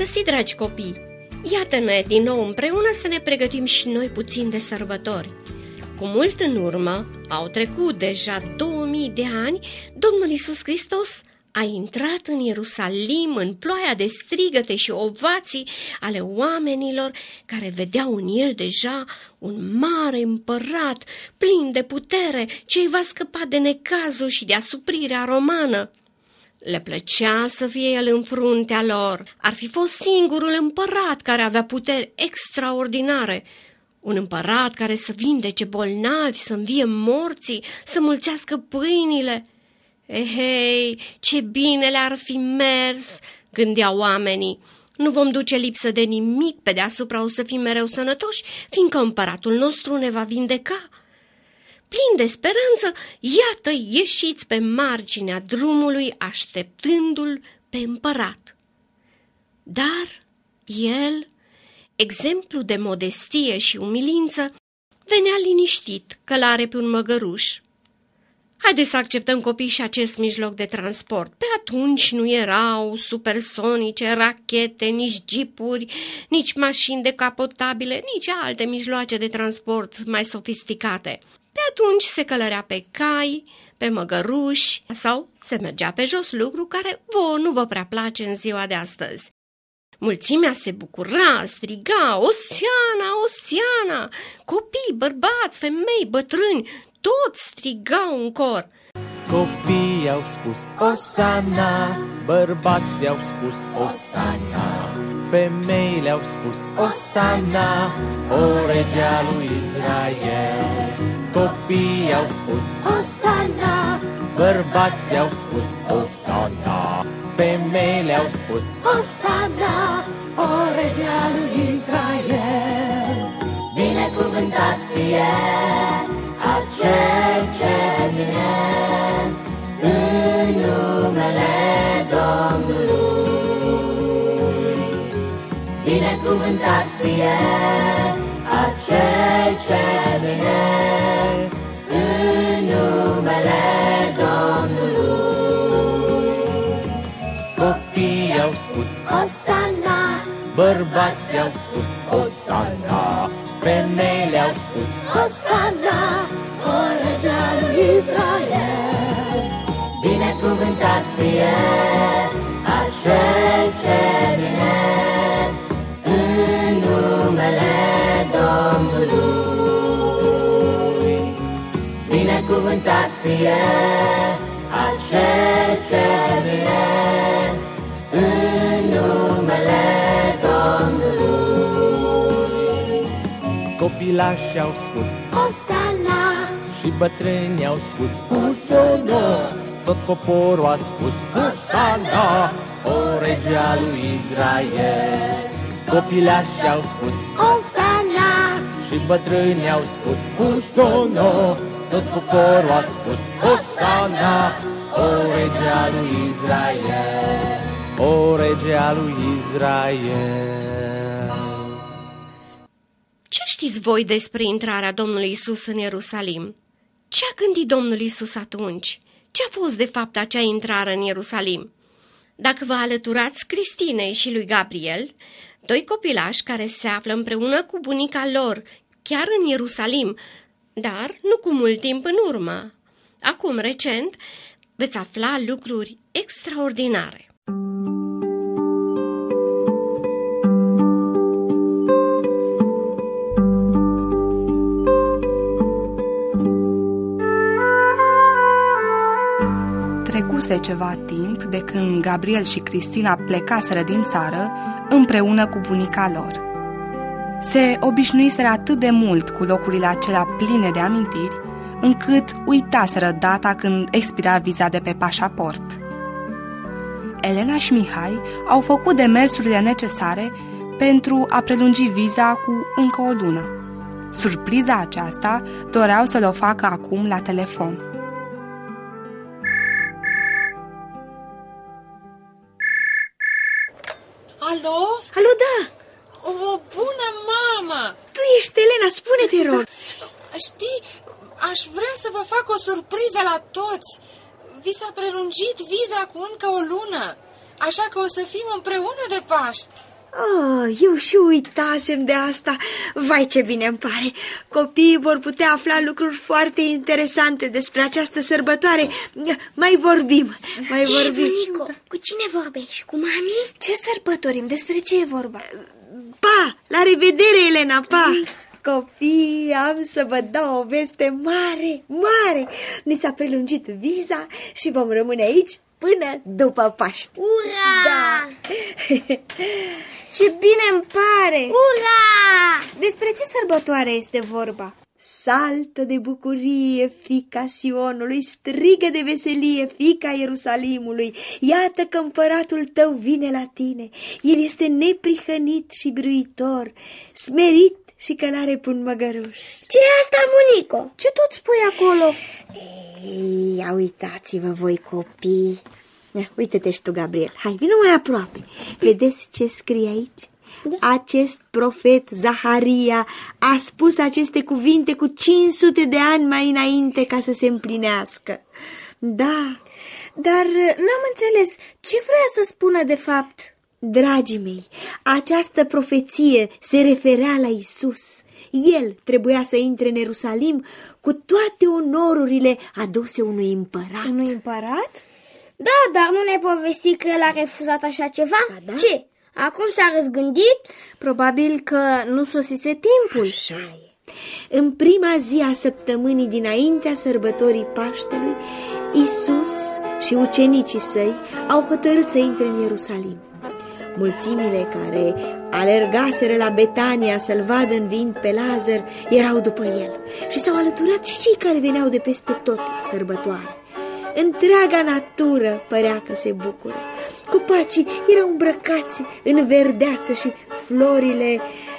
găsit, dragi copii! Iată-ne din nou împreună să ne pregătim și noi puțin de sărbători. Cu mult în urmă, au trecut deja 2000 de ani, Domnul Iisus Hristos a intrat în Ierusalim în ploaia de strigăte și ovații ale oamenilor care vedeau în el deja un mare împărat plin de putere ce îi va scăpa de necazul și de asuprirea romană. Le plăcea să fie el în fruntea lor. Ar fi fost singurul împărat care avea puteri extraordinare. Un împărat care să vindece bolnavi, să învie morții, să mulțească pâinile. Ehei, ce bine le-ar fi mers, gândeau oamenii. Nu vom duce lipsă de nimic, pe deasupra o să fim mereu sănătoși, fiindcă împăratul nostru ne va vindeca. Plin de speranță, iată ieșiți pe marginea drumului, așteptându-l pe împărat. Dar el, exemplu de modestie și umilință, venea liniștit, călare pe un măgăruș. Haideți să acceptăm, copii, și acest mijloc de transport. Pe atunci nu erau supersonice, rachete, nici jeepuri, nici mașini decapotabile, nici alte mijloace de transport mai sofisticate. Pe atunci se călărea pe cai, pe măgăruși sau se mergea pe jos, lucru care nu vă prea place în ziua de astăzi. Mulțimea se bucura, striga, Osiana, Osiana! Copii, bărbați, femei, bătrâni, toți strigau în cor. Copiii au spus Osana, bărbații au spus Osana, femeile au spus Osana, o regea lui Israel. Copiii au spus Osana, bărbații au spus Osana, femeile au spus Osana, o regea lui Israel. Binecuvântat fie acel ce vine în numele Domnului. Binecuvântat fie acel ce vine în numele Domnului. Copiii au spus Osana, bărbații au spus Osana, femeile au spus Osana, o regea lui Israel. Binecuvântat fie acel ce vine în numele Domnului. Binecuvântat fie acel ce vine în numele Domnului. Copilașii au spus Osana și bătrânii au spus Osana. Tot poporul a spus Osana, o regea lui Israel. Copilașii au spus Osana și bătrânii au spus Osana. Tot poporul a spus Osana, o regea lui Israel. O regea lui Israel. Ce știți voi despre intrarea Domnului Iisus în Ierusalim? Ce a gândit Domnul Iisus atunci? Ce a fost de fapt acea intrare în Ierusalim? Dacă vă alăturați Cristinei și lui Gabriel, doi copilași care se află împreună cu bunica lor, chiar în Ierusalim, dar nu cu mult timp în urmă. Acum, recent, veți afla lucruri extraordinare. Trecuse ceva timp de când Gabriel și Cristina plecaseră din țară împreună cu bunica lor. Se obișnuiseră atât de mult cu locurile acelea pline de amintiri, încât uitaseră data când expira viza de pe pașaport. Elena și Mihai au făcut demersurile necesare pentru a prelungi viza cu încă o lună. Surpriza aceasta doreau să-l o facă acum la telefon. Alo? Alo, da! O, bună, mamă! Tu ești Elena, spune-te, rog! Știi, aș vrea să vă fac o surpriză la toți. Vi s-a prelungit viza cu încă o lună, așa că o să fim împreună de Paști. Eu și uitasem de asta. Vai, ce bine îmi pare. Copiii vor putea afla lucruri foarte interesante despre această sărbătoare. Mai vorbim. Ce, bunico? Cu cine vorbești? Cu mami? Ce sărbătorim? Despre ce e vorba? Pa! La revedere, Elena, pa! Copii, am să vă dau o veste mare, mare. Ni s-a prelungit viza și vom rămâne aici până după Paști. Ura! Da! Ce bine îmi pare! Ura! Despre ce sărbătoare este vorba? Saltă de bucurie, fiica Sionului, strigă de veselie, fiica Ierusalimului. Iată că împăratul tău vine la tine. El este neprihănit și biruitor, smerit și călare pe un măgăruș. Ce e asta, bunico? Ce tot spui acolo? Ei, ia uitați-vă voi, copii. Uite-te și tu, Gabriel. Hai, vină mai aproape. Vedeți ce scrie aici? Da. Acest profet Zaharia a spus aceste cuvinte cu 500 de ani mai înainte ca să se împlinească. Da. Dar n-am înțeles. Ce vrea să spună de fapt? Dragii mei, această profeție se referea la Isus. El trebuia să intre în Ierusalim cu toate onorurile aduse unui împărat. Unui împărat? Da, dar nu ne povesti că el a refuzat așa ceva? Da. Ce? Acum s-a răzgândit? Probabil că nu sosise timpul. Așa e. În prima zi a săptămânii dinaintea sărbătorii Paștelui, Isus și ucenicii săi au hotărât să intre în Ierusalim. Mulțimile care alergaseră la Betania să-l vadă înviind pe Lazar erau după el și s-au alăturat și cei care veneau de peste tot la sărbătoare. Întreaga natură părea că se bucură. Copacii erau îmbrăcați în verdeață și florile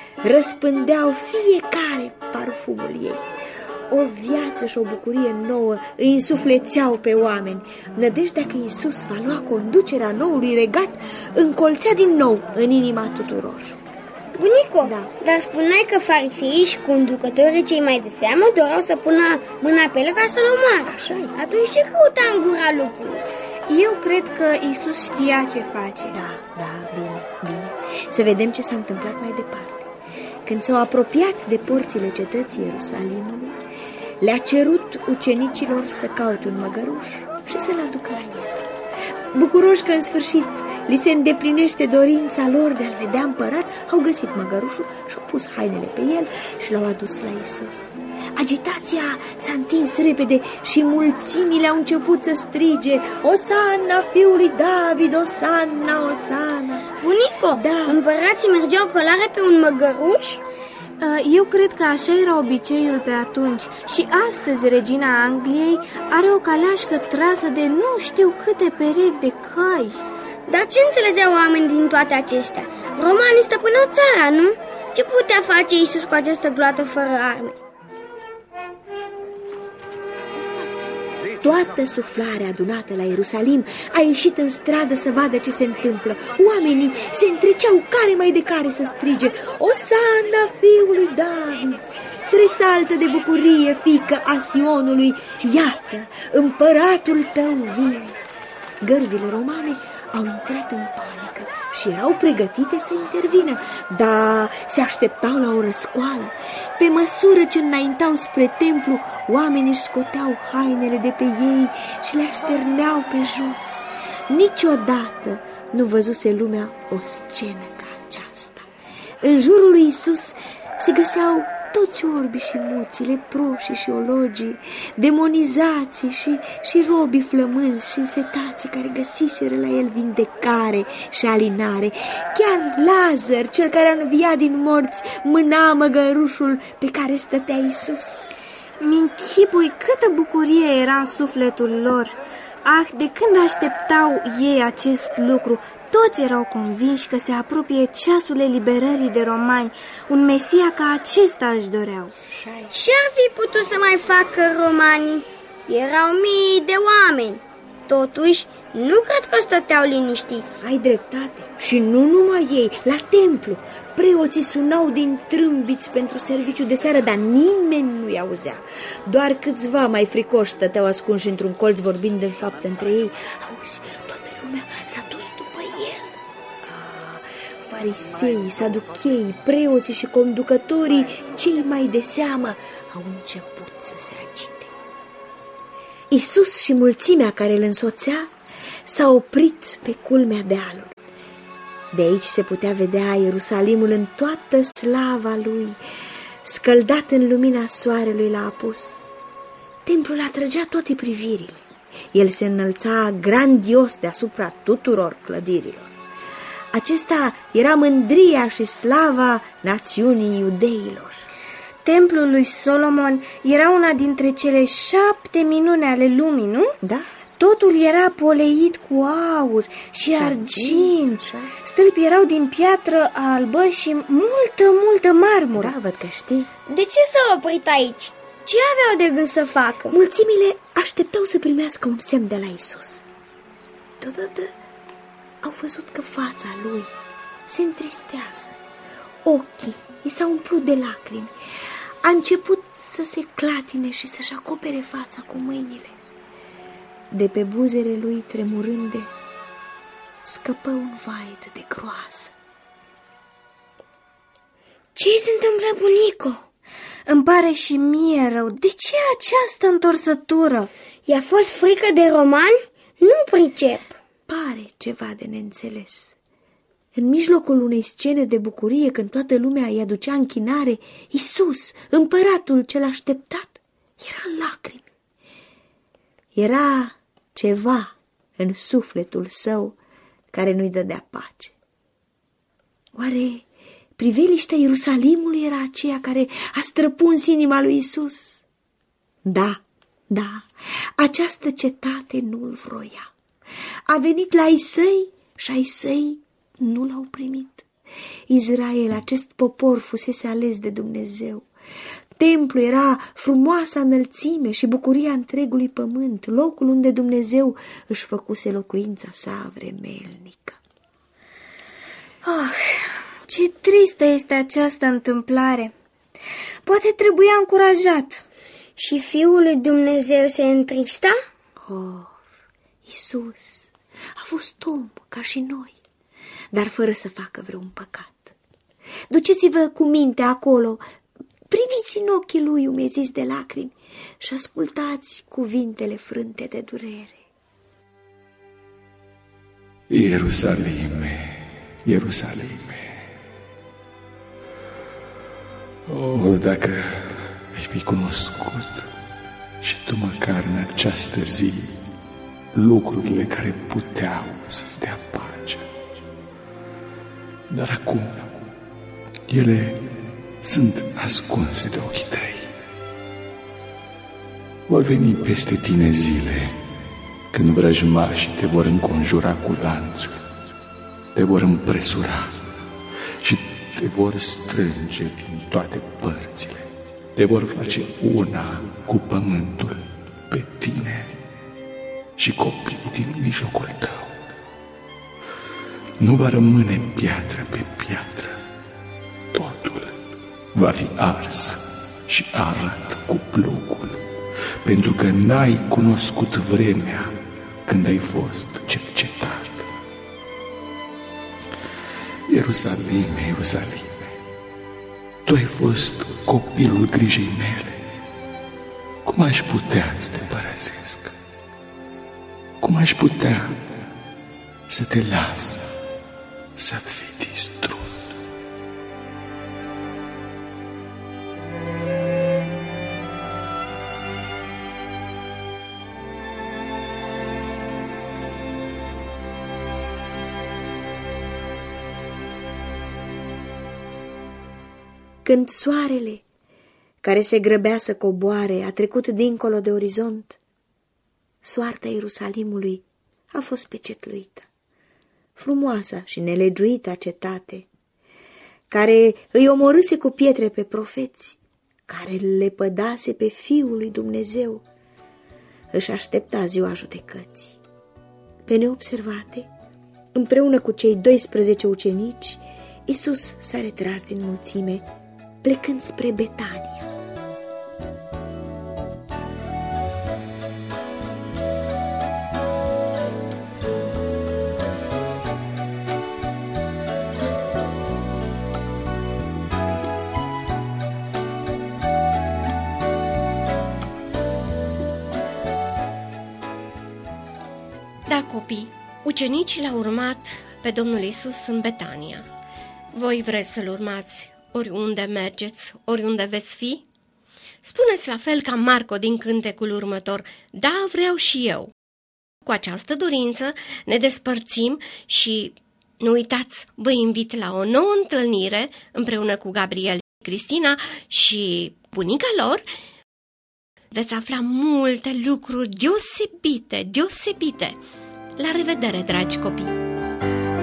răspândeau fiecare parfumul ei. O viață și o bucurie nouă îi însuflețeau pe oameni. Nădejdea că Iisus va lua conducerea noului regat încolțea din nou în inima tuturor. Bunico, Da. Dar spuneai că fariseii și conducătorii cei mai de seamă doreau să pună mâna pe el ca să-l omoare. Așa e. Atunci ce căuta în gura lupului? Eu cred că Isus știa ce face. Da, bine. Să vedem ce s-a întâmplat mai departe. Când s-au apropiat de porțile cetății Ierusalimului, le-a cerut ucenicilor să caute un măgăruș și să-l aducă la el. Bucuroși că în sfârșit li se îndeplinește dorința lor de a-l vedea împărat, au găsit măgărușul și-au pus hainele pe el și l-au adus la Isus. Agitația s-a întins repede și mulțimile au început să strige: Osanna fiului David, Osanna, Osanna! Bunico, Da. împărații mergeau călare pe un măgăruș? Eu cred că așa era obiceiul pe atunci și astăzi regina Angliei are o caleașcă trasă de nu știu câte perechi de cai. Dar ce înțelegeau oamenii din toate acestea? Romanii stăpâneau țara, nu? Ce putea face Iisus cu această gloată fără arme? Toată suflarea adunată la Ierusalim a ieșit în stradă să vadă ce se întâmplă. Oamenii se întreceau care mai de care să strige: Osanna fiului David! Tresaltă de bucurie, fiică a Sionului, iată, împăratul tău vine! Gărzile romane au intrat în panică și erau pregătite să intervină, dar se așteptau la o răscoală. Pe măsură ce înaintau spre templu, oamenii își scoteau hainele de pe ei și le așterneau pe jos. Niciodată nu văzuse lumea o scenă ca aceasta. În jurul lui Isus se găseau toți orbii și muții, leproșii și ologii, demonizații și robii flămânzi și însetații care găsiseră la el vindecare și alinare. Chiar Lazar, cel care a înviat din morți, mâna măgărușul pe care stătea Isus. Mi-nchipui câtă bucurie era în sufletul lor. Ah, de când așteptau ei acest lucru, toți erau convinși că se apropie ceasul eliberării de romani. Un Mesia ca acesta își doreau. Ce ar fi putut să mai facă romanii? Erau mii de oameni. Totuși, nu cred că stăteau liniștiți. Ai dreptate. Și nu numai ei, la templu. Preoții sunau din trâmbiți pentru serviciu de seară, dar nimeni nu-i auzea. Doar câțiva mai fricoși stăteau ascunși într-un colț vorbind în șoaptă între ei. Auzi, toată lumea s-a dus după el. Fariseii, saducheii, preoții și conducătorii, cei mai de seamă, au început să se agite. Iisus și mulțimea care îl însoțea s-au oprit pe culmea dealului. De aici se putea vedea Ierusalimul în toată slava lui, scăldat în lumina soarelui la apus. Templul atrăgea toate privirile. El se înălța grandios deasupra tuturor clădirilor. Acesta era mândria și slava națiunii iudeilor. Templul lui Solomon era una dintre cele 7 minuni ale lumii, nu? Da. Totul era poleit cu aur și argint. Stâlpii erau din piatră albă și multă marmură. Da, văd că știi. De ce s-au oprit aici? Ce aveau de gând să facă? Mulțimile așteptau să primească un semn de la Iisus. Deodată au văzut că fața lui se întristează. Ochii i s-au umplut de lacrimi. A început să se clatine și să-și acopere fața cu mâinile. De pe buzele lui tremurânde scăpă un vaet de groază. Ce se întâmplă, bunico? Îmi pare și mie rău. De ce această întorsătură? I-a fost frică de romani? Nu pricep. Pare ceva de neînțeles. În mijlocul unei scene de bucurie, când toată lumea îi aducea închinare, Iisus, împăratul cel așteptat, era în lacrimi. Era ceva în sufletul său care nu-i dădea pace. Oare priveliștea Ierusalimului era aceea care a străpuns inima lui Iisus? Da, această cetate nu-l vroia. A venit la ai săi și ai săi nu l-au primit. Israel, acest popor, fusese ales de Dumnezeu. Templul era frumoasa înălțime și bucuria întregului pământ, locul unde Dumnezeu își făcuse locuința sa vremelnică. Ce tristă este această întâmplare. Poate trebuia încurajat. Și Fiul lui Dumnezeu se întrista? Iisus a fost om ca și noi, dar fără să facă vreun păcat. Duceți-vă cu minte acolo, priviți în ochii lui umeziți de lacrimi și ascultați cuvintele frânte de durere. Ierusalime, Ierusalime, dacă ai fi cunoscut și tu măcar în această zi lucrurile care puteau să-ți dea pace. Dar acum ele sunt ascunse de ochii tăi. Vor veni peste tine zile când vrăjmașii te vor înconjura cu lanțuri, te vor împresura și te vor strânge din toate părțile, te vor face una cu pământul pe tine și copiii din mijlocul tău. Nu va rămâne piatră pe piatră, totul va fi ars și arat cu plugul, pentru că n-ai cunoscut vremea când ai fost cercetat. Ierusalime, Ierusalime, tu ai fost copilul grijei mele. Cum aș putea să te părăsesc? Cum aș putea să te las să fii distrus? Când soarele, care se grăbea să coboare, a trecut dincolo de orizont, soarta Ierusalimului a fost pecetluită. Frumoasa și nelegiuita cetate, care îi omorâse cu pietre pe profeți, care le pădase pe Fiul lui Dumnezeu, își aștepta ziua judecății. Pe neobservate, împreună cu cei 12 ucenici, Iisus s-a retras din mulțime, plecând spre Betania. Da, copii, ucenicii l-au urmat pe Domnul Iisus în Betania. Voi vreți să-L urmați oriunde mergeți, oriunde veți fi? Spuneți la fel ca Marco din cântecul următor: da, vreau și eu. Cu această dorință ne despărțim și nu uitați, vă invit la o nouă întâlnire împreună cu Gabriel, Cristina și bunica lor. Veți afla multe lucruri deosebite. La revedere, dragi copii!